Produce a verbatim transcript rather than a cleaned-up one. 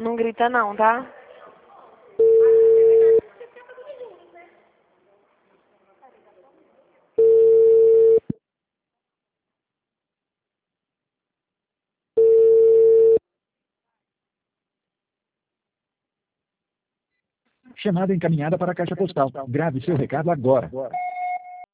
Não grita não, tá? Chamada encaminhada para a caixa postal. Grave seu recado agora.